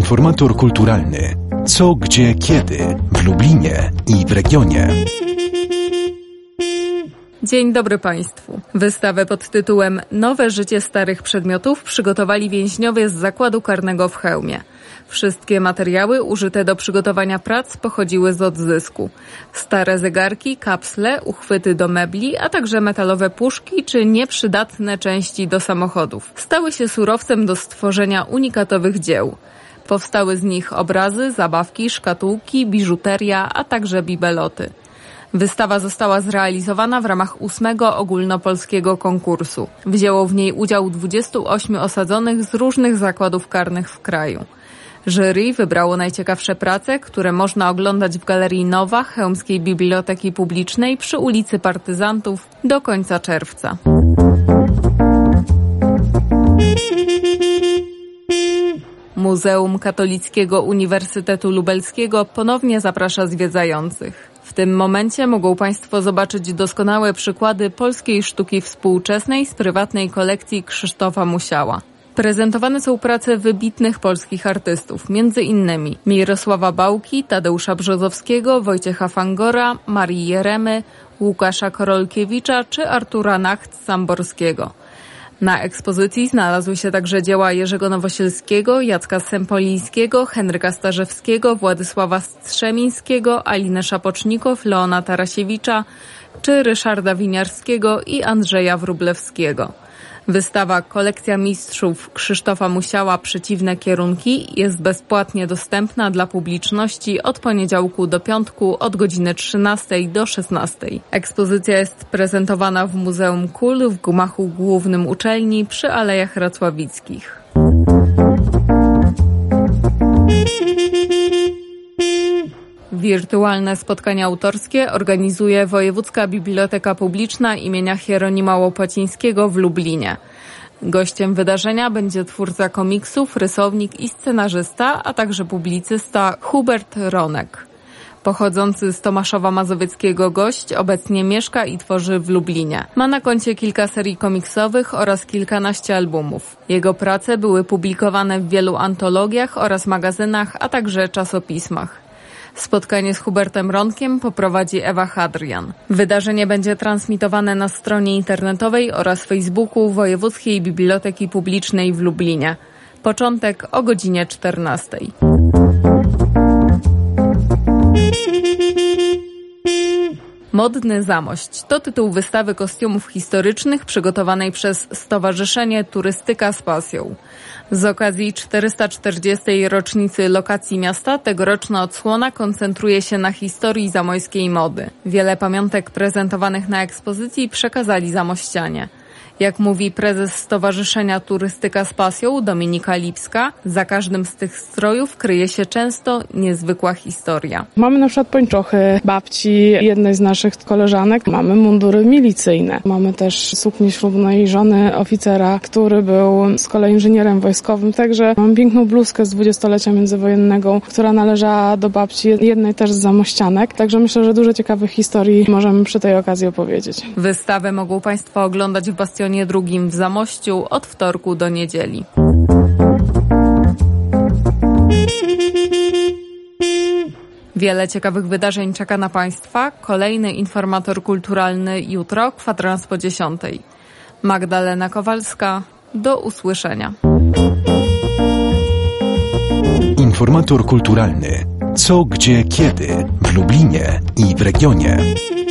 Informator kulturalny. Co, gdzie, kiedy w Lublinie i w regionie. Dzień dobry Państwu. Wystawę pod tytułem Nowe życie starych przedmiotów przygotowali więźniowie z zakładu karnego w Chełmie. Wszystkie materiały użyte do przygotowania prac pochodziły z odzysku. Stare zegarki, kapsle, uchwyty do mebli, a także metalowe puszki czy nieprzydatne części do samochodów stały się surowcem do stworzenia unikatowych dzieł. Powstały z nich obrazy, zabawki, szkatułki, biżuteria, a także bibeloty. Wystawa została zrealizowana w ramach 8. ogólnopolskiego konkursu. Wzięło w niej udział 28 osadzonych z różnych zakładów karnych w kraju. Jury wybrało najciekawsze prace, które można oglądać w Galerii Nowa Chełmskiej Biblioteki Publicznej przy ulicy Partyzantów do końca czerwca. Muzeum Katolickiego Uniwersytetu Lubelskiego ponownie zaprasza zwiedzających. W tym momencie mogą Państwo zobaczyć doskonałe przykłady polskiej sztuki współczesnej z prywatnej kolekcji Krzysztofa Musiała. Prezentowane są prace wybitnych polskich artystów, m.in. Mirosława Bałki, Tadeusza Brzozowskiego, Wojciecha Fangora, Marii Jeremy, Łukasza Korolkiewicza czy Artura Nacht-Samborskiego. Na ekspozycji znalazły się także dzieła Jerzego Nowosielskiego, Jacka Sempolińskiego, Henryka Starzewskiego, Władysława Strzemińskiego, Aliny Szapocznikow, Leona Tarasiewicza czy Ryszarda Winiarskiego i Andrzeja Wróblewskiego. Wystawa Kolekcja Mistrzów Krzysztofa Musiała Przeciwne Kierunki jest bezpłatnie dostępna dla publiczności od poniedziałku do piątku od godziny 13 do 16. Ekspozycja jest prezentowana w Muzeum KUL w gmachu głównym uczelni przy Alejach Racławickich. Wirtualne spotkania autorskie organizuje Wojewódzka Biblioteka Publiczna imienia Hieronima Łopacińskiego w Lublinie. Gościem wydarzenia będzie twórca komiksów, rysownik i scenarzysta, a także publicysta Hubert Ronek. Pochodzący z Tomaszowa Mazowieckiego gość obecnie mieszka i tworzy w Lublinie. Ma na koncie kilka serii komiksowych oraz kilkanaście albumów. Jego prace były publikowane w wielu antologiach oraz magazynach, a także czasopismach. Spotkanie z Hubertem Ronkiem poprowadzi Ewa Hadrian. Wydarzenie będzie transmitowane na stronie internetowej oraz Facebooku Wojewódzkiej Biblioteki Publicznej w Lublinie. Początek o godzinie 14. Modny Zamość to tytuł wystawy kostiumów historycznych przygotowanej przez Stowarzyszenie Turystyka z Pasją. Z okazji 440. rocznicy lokacji miasta tegoroczna odsłona koncentruje się na historii zamojskiej mody. Wiele pamiątek prezentowanych na ekspozycji przekazali zamościanie. Jak mówi prezes Stowarzyszenia Turystyka z Pasją Dominika Lipska, za każdym z tych strojów kryje się często niezwykła historia. Mamy na przykład pończochy babci jednej z naszych koleżanek, mamy mundury milicyjne, mamy też suknię ślubnej żony oficera, który był z kolei inżynierem wojskowym, także mam piękną bluzkę z 20-lecia międzywojennego, która należała do babci jednej też z zamościanek, także myślę, że dużo ciekawych historii możemy przy tej okazji opowiedzieć. Wystawę mogą Państwo oglądać w Bastionie drugim w Zamościu od wtorku do niedzieli. Wiele ciekawych wydarzeń czeka na Państwa. Kolejny informator kulturalny jutro, kwadrans po 10. Magdalena Kowalska, do usłyszenia. Informator kulturalny. Co, gdzie, kiedy w Lublinie i w regionie.